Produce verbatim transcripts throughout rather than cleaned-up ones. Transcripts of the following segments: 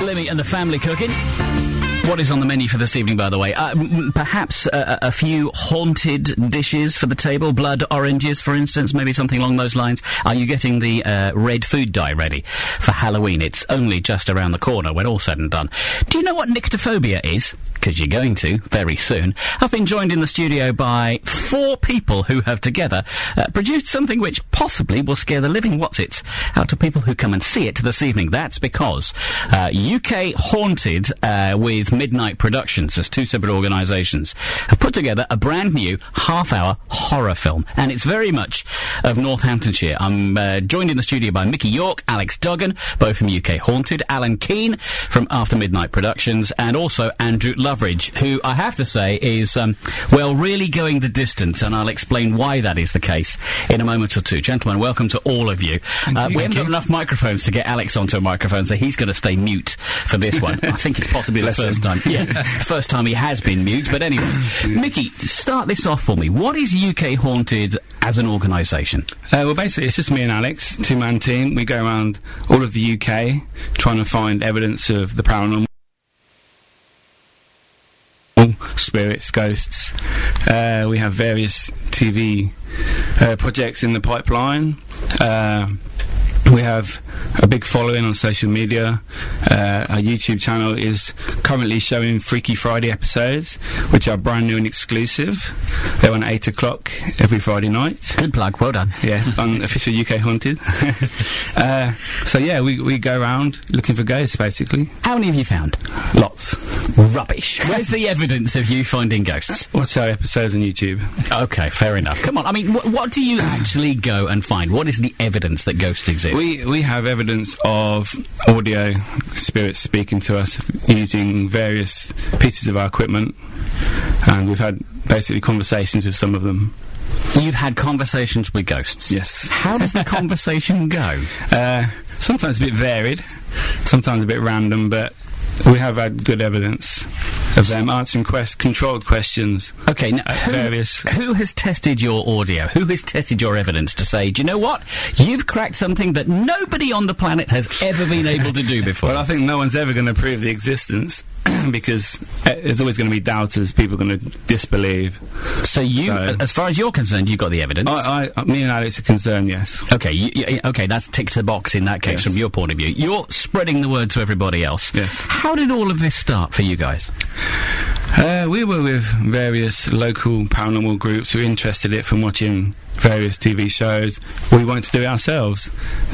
Lemmy and the family cooking. What is on the menu for this evening, by the way? Uh, m- perhaps uh, a few haunted dishes for the table? Blood oranges, for instance, maybe something along those lines? Are you getting the uh, red food dye ready for Halloween? It's only just around the corner when all's said and done. Do you know what nyctophobia is? Because you're going to, very soon. I've been joined in the studio by four people who have together uh, produced something which possibly will scare the living whatsits out of people who come and see it this evening. That's because uh, U K Haunted, uh, with Midnight Productions, as two separate organisations, have put together a brand new half-hour horror film, and it's very much of Northamptonshire. I'm uh, joined in the studio by Mickey York, Alex Duggan, both from U K Haunted, Alan Keane from After Midnight Productions, and also Andrew Loveridge, who I have to say is, um, well, really going the distance, and I'll explain why that is the case in a moment or two. Gentlemen, welcome to all of you. Uh, you we haven't got enough microphones to get Alex onto a microphone, so he's going to stay mute for this one. I think it's possibly the first time. Yeah, first time he has been mute, but anyway. Mickey, start this off for me. What is U K Haunted as an organisation? Uh, well, basically, it's just me and Alex, two-man team. We go around all of the U K trying to find evidence of the paranormal. Spirits, ghosts. Uh, we have various T V uh, projects in the pipeline. Uh, we have a big following on social media. Uh, our YouTube channel is currently showing Freaky Friday episodes, which are brand new and exclusive. They're on eight o'clock every Friday night. Good plug, well done. Yeah, on official U K Haunted. uh, so yeah, we, we go around looking for ghosts, basically. How many have you found? Lots. Rubbish. Where's the evidence of you finding ghosts? Watch our episodes on YouTube. Okay, fair enough. Come on, I mean, wh- what do you actually go and find? What is the evidence that ghosts exist? We we have evidence of audio spirits speaking to us using various pieces of our equipment, and we've had basically conversations with some of them. You've had conversations with ghosts? Yes. How does the conversation go? Uh, sometimes a bit varied, sometimes a bit random, but we have had good evidence of them answering quest- controlled questions. Okay, now, at who, various... who has tested your audio? Who has tested your evidence to say, do you know what? You've cracked something that nobody on the planet has ever been able to do before. Well, I think no one's ever going to prove the existence, because uh, there's always going to be doubters, people going to disbelieve. So you, So- as far as you're concerned, you've got the evidence? I, I, me and Alex are concerned, yes. Okay, you, you, okay, that's ticked the box in that case Yes. from your point of view. You're spreading the word to everybody else. Yes. How did all of this start for you guys? Uh, we were with various local paranormal groups who were interested in it from watching various T V shows. We wanted to do it ourselves.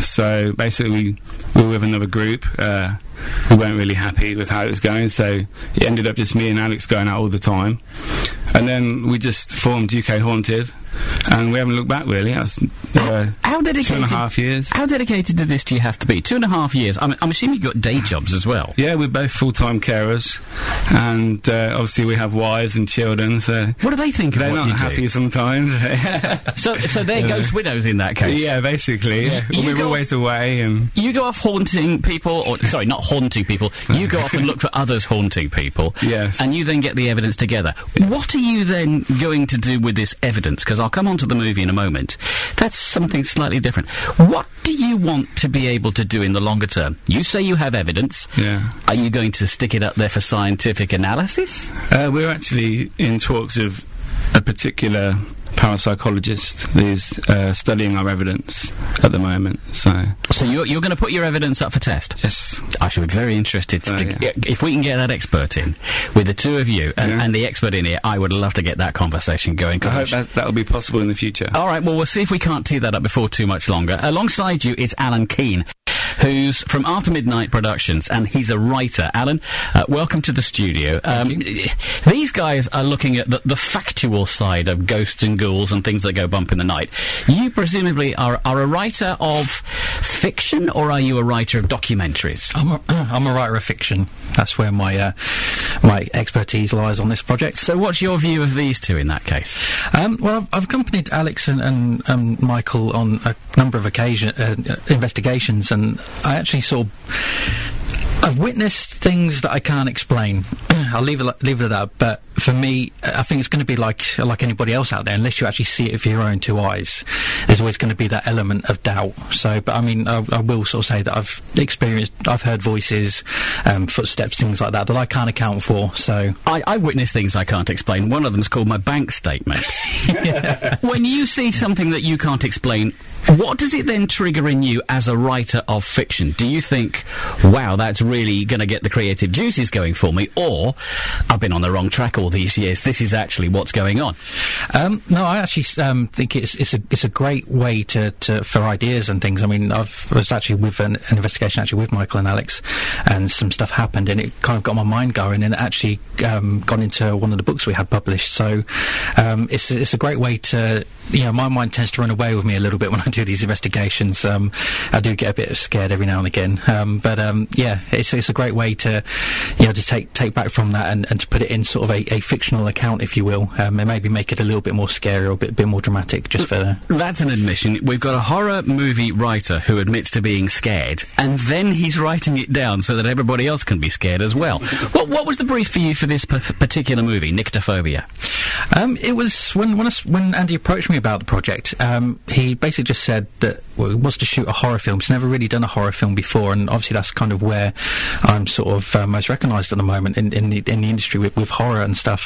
So basically we, we were with another group. Uh, we weren't really happy with how it was going, so it ended up just me and Alex going out all the time. And then we just formed U K Haunted, and we haven't looked back, really. That was, uh, How dedicated? two and a half years. How dedicated to this do you have to be? Two and a half years. I'm, I'm assuming you've got day jobs as well. Yeah, we're both full-time carers, and uh, obviously we have wives and children, so... What do they think of They're what not you happy do? sometimes. So, so they're ghost widows in that case. Yeah, basically. Yeah. You We're go- always away, and... You go off haunting people, or sorry, not haunting people. You go off and look for others haunting people. Yes. And you then get the evidence together. What are you then going to do with this evidence? Because I'll come on to the movie in a moment. That's something slightly different. What do you want to be able to do in the longer term? You say you have evidence. Yeah. Are you going to stick it up there for scientific analysis? Uh, we're actually in talks of a particular parapsychologist who's uh, studying our evidence at the moment, so... So you're, you're going to put your evidence up for test? Yes. I should be very interested to, Uh, to yeah. if we can get that expert in, with the two of you and, Yeah. and the expert in here. I would love to get that conversation going. 'cause I I'm hope su- that that'll be possible in the future. All right, well, we'll see if we can't tee that up before too much longer. Alongside you is Alan Keane, who's from After Midnight Productions, and he's a writer. Alan, uh, welcome to the studio. Um, these guys are looking at the, the factual side of ghosts and ghouls and things that go bump in the night. You presumably are, are a writer of fiction, or are you a writer of documentaries? I'm a, I'm a writer of fiction. That's where my uh, my expertise lies on this project. So what's your view of these two in that case? Um, well, I've, I've accompanied Alex and, and um, Michael on a number of occasion uh, uh, investigations, and I actually saw. I've witnessed things that I can't explain. I'll leave it leave it at that. But for me, I think it's going to be like like anybody else out there. Unless you actually see it with your own two eyes, there's always going to be that element of doubt. So, but I mean, I, I will sort of say that I've experienced, I've heard voices, um, footsteps, things like that that I can't account for. So, I, I witness things I can't explain. One of them's called my bank statement. When you see something that you can't explain, what does it then trigger in you as a writer of fiction? Do you think, wow, that's really going to get the creative juices going for me, or I've been on the wrong track all these years, this is actually what's going on? Um, no, I actually um, think it's it's a it's a great way to, to for ideas and things. I mean, I've I was actually with an, an investigation actually with Michael and Alex, and some stuff happened, and it kind of got my mind going, and it actually um, got into one of the books we had published. So um, it's it's a great way to, you know, my mind tends to run away with me a little bit when I do these investigations. Um, I do get a bit scared every now and again, um, but um, yeah, it's it's a great way to, you know, to take take back from that and, and to put it in sort of a, a fictional account, if you will, um, and maybe make it a little bit more scary or a bit, bit more dramatic, just for... That's an admission. We've got a horror movie writer who admits to being scared, and then he's writing it down so that everybody else can be scared as well. What, what was the brief for you for this p- particular movie, Nyctophobia? Um, it was, when when, I, when Andy approached me about the project, um, he basically just said that, well, he wants to shoot a horror film. He's never really done a horror film before, and obviously that's kind of where I'm sort of uh, most recognised at the moment in, in, the, in the industry with, with horror and stuff.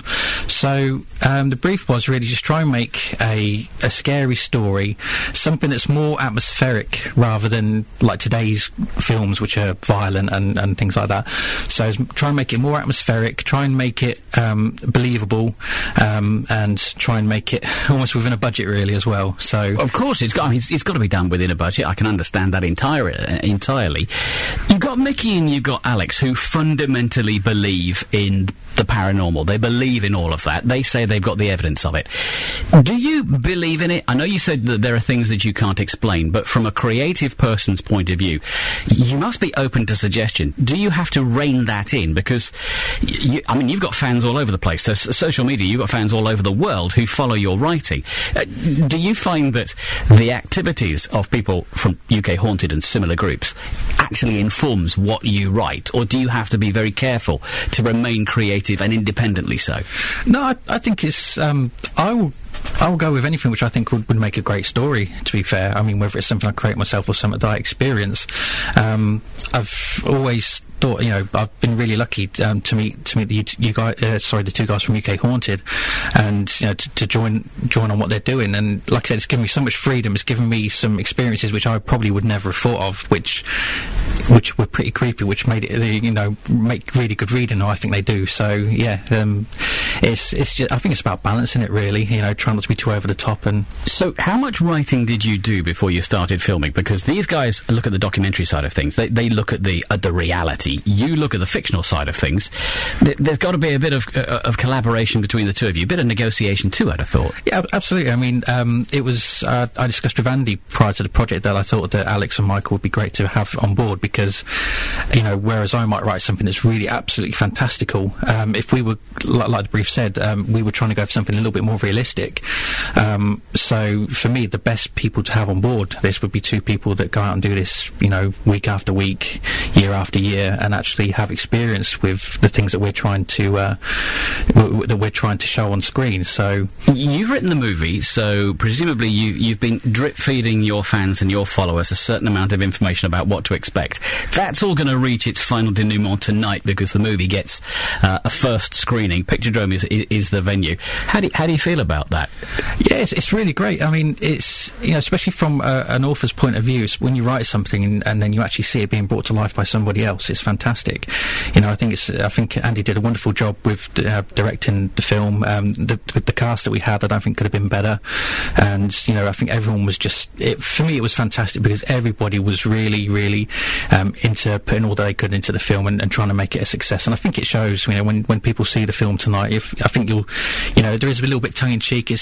So um, the brief was really just try and make a, a scary story, something that's more atmospheric rather than like today's films, which are violent and, and things like that. So try and make it more atmospheric, try and make it um, believable, um, and try and make it almost within a budget, really, as well. So of course, it's got I mean, it's, it's got to be done within a budget. I can understand that entire, uh, entirely. You've got Mickey and you've got Alex, who fundamentally believe in the paranormal. They believe in all of that. They say they've got the evidence of it. Do you believe in it? I know you said that there are things that you can't explain, but from a creative person's point of view, you must be open to suggestion. Do you have to rein that in? Because, you, I mean, you've got fans all over the place. There's social media, you've got fans all over the world who follow your writing. Uh, do you find that the activities of people from U K Haunted and similar groups actually informs what you write, or do you have to be very careful to remain creative and independently so? No, I, I think it's... Um, I will... I will go with anything which I think would, would make a great story, to be fair. I mean, whether it's something I create myself or something that I experience. Um, I've always thought, you know, I've been really lucky um, to meet to meet the you guys, uh, sorry, the two guys from U K Haunted, and you know, to, to join join on what they're doing. And like I said, it's given me so much freedom. It's given me some experiences which I probably would never have thought of, which which were pretty creepy, which made it, you know, make really good reading. I think they do. So yeah, um, it's it's just, I think it's about balancing it, really. You know, trying not to be too over the top. And so, how much writing did you do before you started filming? Because these guys look at the documentary side of things. They they look at the at the reality. You look at the fictional side of things. Th- there's got to be a bit of uh, of collaboration between the two of you, a bit of negotiation too, I'd have thought. Yeah, absolutely. I mean, um, it was uh, I discussed with Andy prior to the project that I thought that Alex and Michael would be great to have on board, because, you know, whereas I might write something that's really absolutely fantastical, um, if we were, like, like the brief said, um, we were trying to go for something a little bit more realistic. Um, so for me, the best people to have on board this would be two people that go out and do this, you know, week after week, year after year, and actually have experience with the things that we're trying to uh, w- w- that we're trying to show on screen. So you've written the movie, so presumably you, you've been drip feeding your fans and your followers a certain amount of information about what to expect. That's all going to reach its final denouement tonight, because the movie gets uh, a first screening. Picturedrome is, is, is the venue. How do you, how do you feel about that? Yeah, it's, it's really great. I mean, it's, you know, especially from uh, an author's point of view, when you write something and, and then you actually see it being brought to life by somebody else, it's fantastic. You know, I think it's, I think Andy did a wonderful job with uh, directing the film. Um, the, the cast that we had, I don't think could have been better. And, you know, I think everyone was just, it, for me, it was fantastic, because everybody was really, really um, into putting all they could into the film and, and trying to make it a success. And I think it shows, you know, when, when people see the film tonight, if, I think you'll, you know, there is a little bit tongue-in-cheek. It's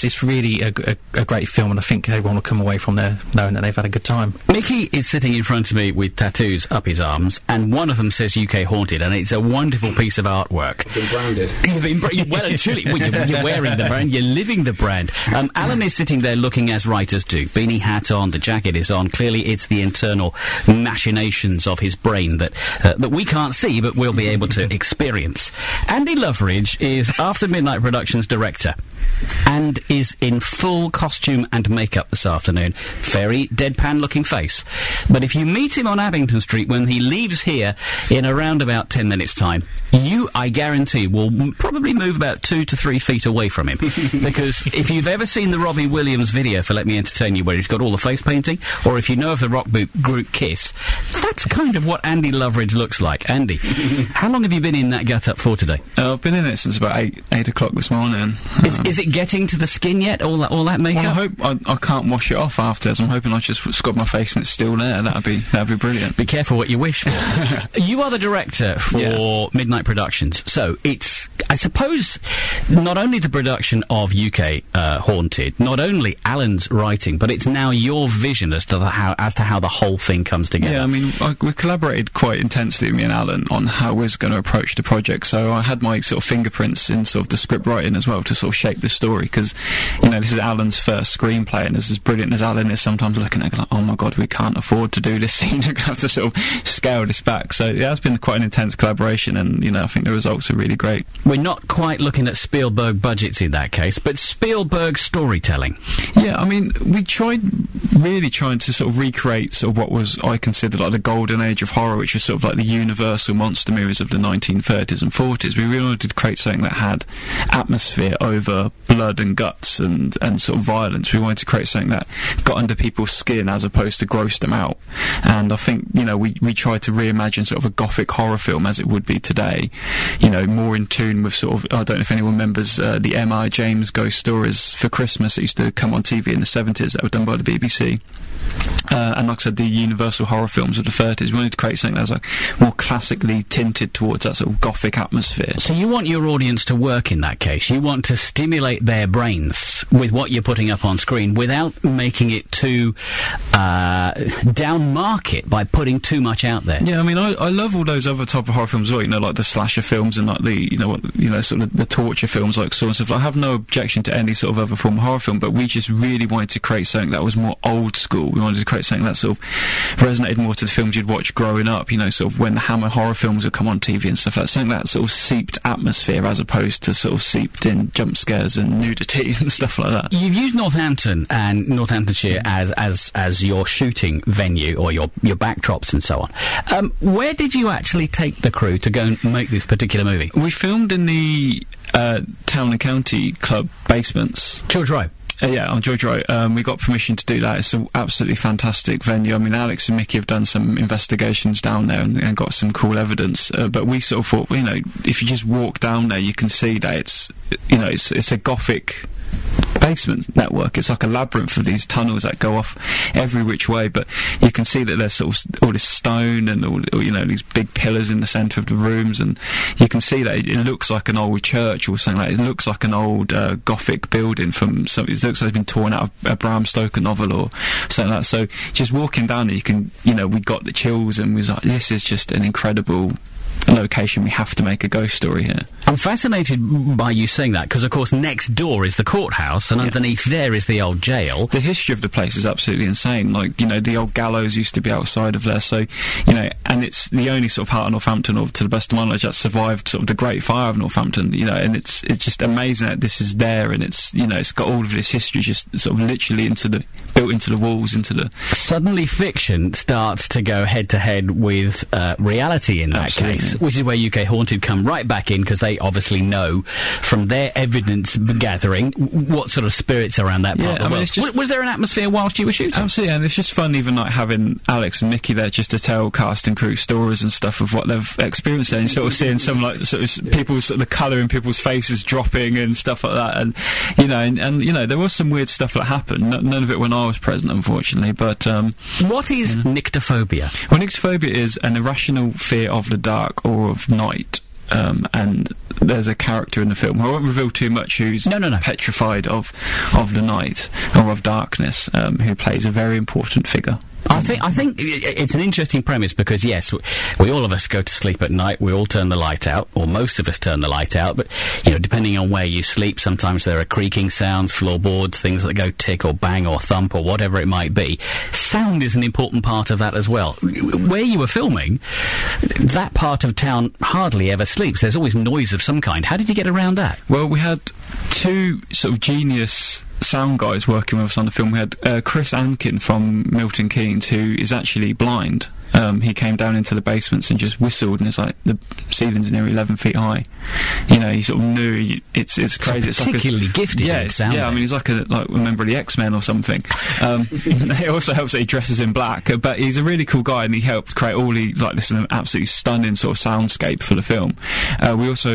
it's, it's really a, a, a great film, and I think everyone will come away from there knowing that they've had a good time. Mickey is sitting in front of me with tattoos up his arms, and one of them says U K Haunted, and it's a wonderful piece of artwork. I've been branded. You've been bra- well and truly, well, you're, you're wearing the brand, you're living the brand. Um, Alan is sitting there looking as writers do. Beanie hat on, the jacket is on. Clearly it's the internal machinations of his brain that uh, that we can't see, but we'll be able to experience. Andy Loveridge is After Midnight Productions director, and is in full costume and makeup this afternoon. Very deadpan-looking face. But if you meet him on Abington Street when he leaves here in around about ten minutes' time, you, I guarantee, will m- probably move about two to three feet away from him. Because if you've ever seen the Robbie Williams video for Let Me Entertain You, where he's got all the face painting, or if you know of the rock bo- group Kiss, that's kind of what Andy Loveridge looks like. Andy, how long have you been in that gut-up for today? Uh, I've been in it since about eight, eight o'clock this morning. Is, Um, is it getting to the skin yet, all that, all that makeup? Well, I hope I, I can't wash it off afterwards. I'm hoping I just scrub my face and it's still there. That'd be that'd be brilliant. Be careful what you wish for. You are the director for Yeah. Midnight Productions, so it's, I suppose, not only the production of U K uh, Haunted, not only Alan's writing, but it's now your vision as to the, how as to how the whole thing comes together. Yeah, I mean, I, we collaborated quite intensely, me and Alan, on how we was going to approach the project. So I had my sort of fingerprints in sort of the script writing as well to sort of shape the story, because, you know, this is Alan's first screenplay, and as brilliant as Alan is sometimes looking at it like, oh my god, we can't afford to do this scene, we're going to have to sort of scale this back. So yeah, it's been quite an intense collaboration, and, you know, I think the results are really great. We're not quite looking at Spielberg budgets in that case, but Spielberg storytelling. Yeah, I mean, we tried really trying to sort of recreate sort of what was, I consider, like the golden age of horror, which was sort of like the universal monster movies of the nineteen thirties and forties. We really wanted to create something that had atmosphere over blood and guts and, and sort of violence. We wanted to create something that got under people's skin as opposed to grossed them out. And I think, you know, we, we tried to reimagine sort of a gothic horror film as it would be today, you know, more in tune with sort of, I don't know if anyone remembers uh, the M I James Ghost Stories for Christmas that used to come on T V in the seventies that were done by the B B C. Uh, and like I said, the Universal horror films of the thirties, we wanted to create something that was like more classically tinted towards that sort of gothic atmosphere. So you want your audience to work in that case. You want to stimulate their brains with what you're putting up on screen without making it too uh, down market by putting too much out there. Yeah, I mean, I, I love all those other type of horror films as well, you know, like the slasher films and like the, you know, what, you know, sort of the torture films like Saw and stuff. I have no objection to any sort of other form of horror film, but we just really wanted to create something that was more old school. We wanted to create something that sort of resonated more to the films you'd watch growing up, you know, sort of when the Hammer horror films would come on T V and stuff like that. Something that sort of seeped atmosphere as opposed to sort of seeped in jump scares and nudity and stuff like that. You've used Northampton and Northamptonshire as as as your shooting venue or your your backdrops and so on. Um, where did you actually take the crew to go and make this particular movie? We filmed in the uh, Town and County Club basements. George Rowe. Uh, yeah, on George Rowe. Um, we got permission to do that. It's an absolutely fantastic venue. I mean, Alex and Mickey have done some investigations down there and, and got some cool evidence. Uh, but we sort of thought, you know, if you just walk down there, you can see that it's, you know, it's it's a gothic basement network. It's like a labyrinth of these tunnels that go off every which way, but you can see that there's sort of all this stone and all, you know, these big pillars in the centre of the rooms, and you can see that it, it looks like an old church or something like that. It looks like an old uh, gothic building from some, it looks like it's been torn out of a Bram Stoker novel or something like that. So just walking down there, you can, you know, we got the chills and we was like, this is just an incredible location. We have to make a ghost story here. I'm fascinated by you saying that because, of course, next door is the courthouse and Yeah. underneath there is the old jail. The history of the place is absolutely insane. Like, you know, the old gallows used to be outside of there, so, you know, and it's the only sort of part of Northampton, or to the best of my knowledge, that survived sort of the Great Fire of Northampton, you know, and it's it's just amazing that this is there, and it's, you know, it's got all of this history just sort of literally into the, built into the walls, into the... Suddenly fiction starts to go head-to-head with uh, reality in that Absolutely. case, which is where U K Haunted come right back in because they obviously know from their evidence gathering w- what sort of spirits are around that part Yeah, of the I mean, world. it's just- was, was there an atmosphere whilst you were shooting? Absolutely, and it's just fun even like having Alex and Mickey there just to tell cast and crew stories and stuff of what they've experienced there, and sort of seeing some like sort of people's sort of the colour in people's faces dropping and stuff like that, and you know, and, and you know, there was some weird stuff that happened. N- none of it when I was present, unfortunately, but um, What is nyctophobia? well, nyctophobia is an irrational fear of the dark or of night. um, and there's a character in the film, I won't reveal too much, who's no, no, no. petrified of of the night, or of darkness, um, who plays a very important figure. I think I think it's an interesting premise because, yes, we all of us go to sleep at night, we all turn the light out, or most of us turn the light out, but, you know, depending on where you sleep, sometimes there are creaking sounds, floorboards, things that go tick or bang or thump or whatever it might be. Sound is an important part of that as well. Where you were filming, that part of town hardly ever sleeps. There's always noise of some kind. How did you get around that? Well, we had two sort of genius sound guys working with us on the film. We had uh, Chris Ankin from Milton Keynes, who is actually blind. Um, he came down into the basements and just whistled, and it's like the ceiling's nearly eleven feet high. You know, he sort of knew. He, it's it's crazy. It's it's particularly like a, gifted. Yeah, in sound yeah. I mean, he's like a like a member of the X-Men or something. Um, it also helps that he dresses in black. Uh, but he's a really cool guy, and he helped create all the like this absolutely stunning sort of soundscape for the film. Uh, we also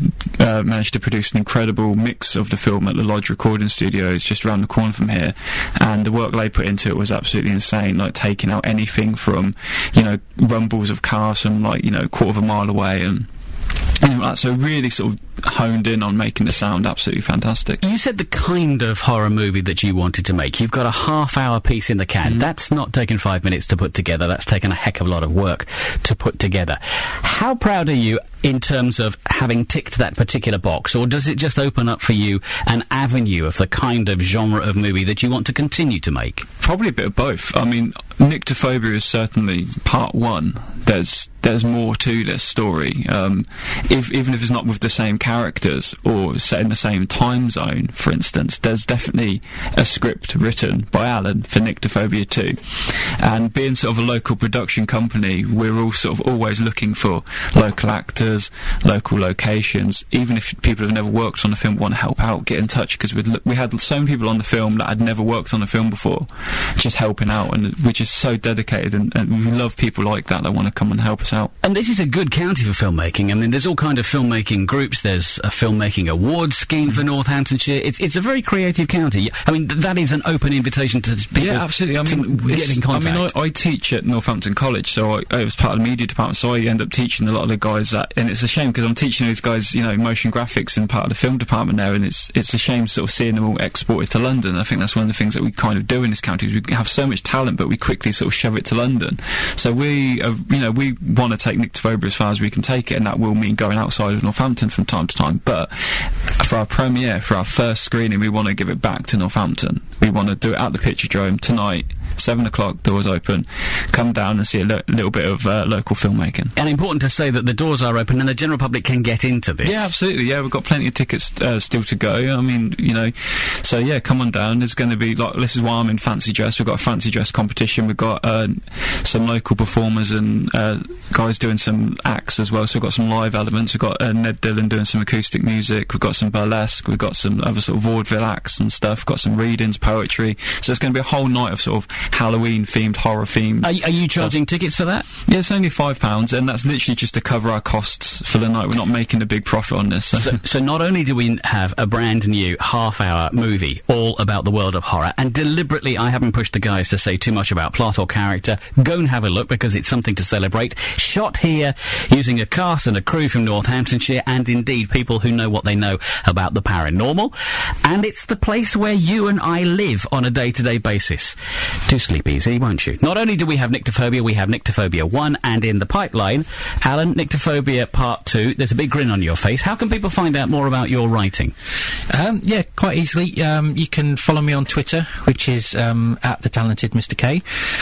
uh, managed to produce an incredible mix of the film at the Lodge Recording Studios, just around the corner from here. And the work they put into it was absolutely insane. Like taking out anything from, you know, rumbles of cars from like, you know, a quarter of a mile away, and and like, so really sort of honed in on making the sound absolutely fantastic. You said the kind of horror movie that you wanted to make. You've got a half-hour piece in the can. Mm. That's not taken five minutes to put together. That's taken a heck of a lot of work to put together. How proud are you in terms of having ticked that particular box, or does it just open up for you an avenue of the kind of genre of movie that you want to continue to make? Probably a bit of both. I mean, Nyctophobia is certainly part one. There's there's more to this story. Um, if, even if it's not with the same characters or set in the same time zone, for instance, there's definitely a script written by Alan for Nyctophobia two. And being sort of a local production company, we're all sort of always looking for local actors, local locations. Even if people have never worked on a film want to help out, get in touch, because we had so many people on the film that had never worked on a film before, just helping out, and we're just so dedicated, and, and we love people like that that want to come and help us out. And this is a good county for filmmaking. I mean, there's all kind of filmmaking groups. There's a filmmaking awards scheme for Northamptonshire. It's, it's a very creative county. I mean, th that is an open invitation to people. Yeah, absolutely. I mean, get in contact. I mean, I, I teach at Northampton College, so I, I was part of the media department, so I end up teaching a lot of the guys that, and it's a shame because I'm teaching these guys, you know, motion graphics and part of the film department there, and it's it's a shame sort of seeing them all exported to London. I think that's one of the things that we kind of do in this county. Is we have so much talent, but we quickly sort of shove it to London. So we, uh, you know, we want to take Nyctophobia as far as we can take it, and that will mean going outside of Northampton from time to time. But for our premiere, for our first screening, we want to give it back to Northampton. We want to do it at the Picturedrome tonight. Seven o'clock, doors open. Come down and see a li little bit of uh, local filmmaking. And important to say that the doors are open and the general public can get into this. Yeah, absolutely. Yeah, we've got plenty of tickets uh, still to go. I mean, you know, so yeah, come on down. There's going to be, like, this is why I'm in fancy dress. We've got a fancy dress competition. We've got uh, some local performers and uh, guys doing some acts as well. So we've got some live elements. We've got uh, Ned Dillon doing some acoustic music. We've got some burlesque. We've got some other sort of vaudeville acts and stuff. We've got some readings, poetry. So it's going to be a whole night of sort of Halloween themed, horror themed. Are, are you charging stuff. tickets for that? Yeah, it's only five pounds, and that's literally just to cover our costs for the night. We're not making a big profit on this. So, so, so not only do we have a brand new half-hour movie all about the world of horror, and deliberately I haven't pushed the guys to say too much about plot or character. Go and have a look because it's something to celebrate. Shot here using a cast and a crew from Northamptonshire, and indeed people who know what they know about the paranormal. And it's the place where you and I live on a day-to-day basis. Do sleep easy, won't you? Not only do we have Nyctophobia, we have Nyctophobia one, and in the pipeline, Alan, Nyctophobia Part two. There's a big grin on your face. How can people find out more about your writing? Um, yeah, quite easily. Um, you can follow me on Twitter, which is um, at the talented Mister K.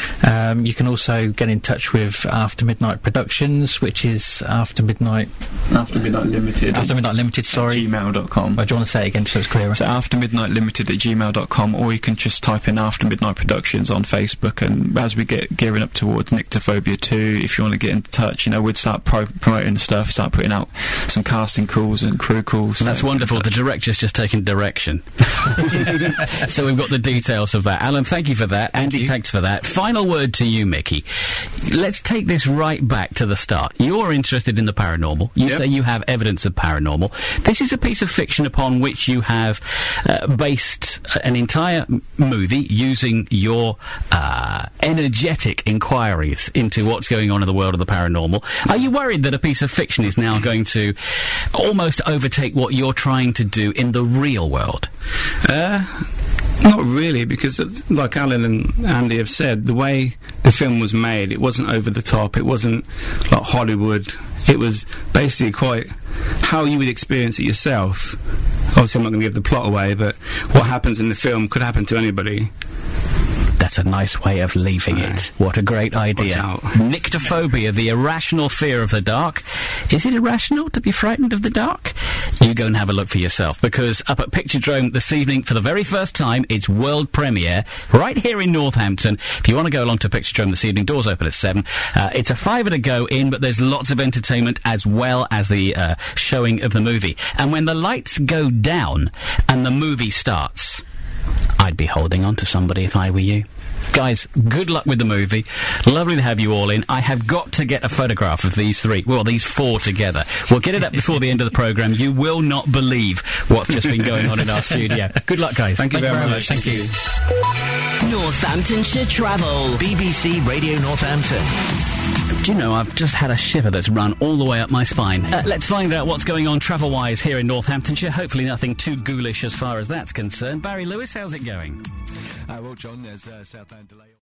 Um, you can also get in touch with After Midnight Productions, which is After Midnight... After Midnight Limited. After Midnight Limited, sorry. gmail dot com. Oh, do you want to say it again so it's clearer? So After Midnight Limited at gmail dot com, or you can just type in After Midnight Productions on Facebook, and as we get gearing up towards Nyctophobia two, if you want to get in touch, you know, we'd start pro promoting stuff, start putting out some casting calls and crew calls. That's so wonderful. The director's just taken direction. So we've got the details of that. Alan, thank you for that. Thank Andy, you. Thanks for that. Final word to you, Mickey. Let's take this right back to the start. You're interested in the paranormal. You yep. say you have evidence of paranormal. This is a piece of fiction upon which you have uh, based an entire movie using your uh, energetic inquiries into what's going on in the world of the paranormal. Are you worried that a piece of fiction is now going to almost overtake what you're trying to do in the real world? Uh, not really, because uh, like Alan and Andy have said, the way the film was made, it wasn't over the top, it wasn't like Hollywood. It was basically quite how you would experience it yourself. Obviously, I'm not going to give the plot away, but what happens in the film could happen to anybody. That's a nice way of leaving Right. it. What a great idea. out. Nyctophobia, the irrational fear of the dark. Is it irrational to be frightened of the dark? You go and have a look for yourself, because up at Picturedrome this evening, for the very first time, it's world premiere right here in Northampton. If you want to go along to Picturedrome this evening, doors open at seven. Uh, it's a fiver to go in, but there's lots of entertainment as well as the uh, showing of the movie. And when the lights go down and the movie starts, I'd be holding on to somebody if I were you. Guys, good luck with the movie. Lovely to have you all in. I have got to get a photograph of these three, well, these four together. We'll get it up before the end of the programme. You will not believe what's just been going on in our studio. Good luck, guys. Thank you Thank you very very much. much. Thank you. Northamptonshire Travel. B B C Radio Northampton. Do you know, I've just had a shiver that's run all the way up my spine. Uh, let's find out what's going on travel-wise here in Northamptonshire. Hopefully nothing too ghoulish as far as that's concerned. Barry Lewis, how's it going? Uh, well, John, there's uh, southbound delay.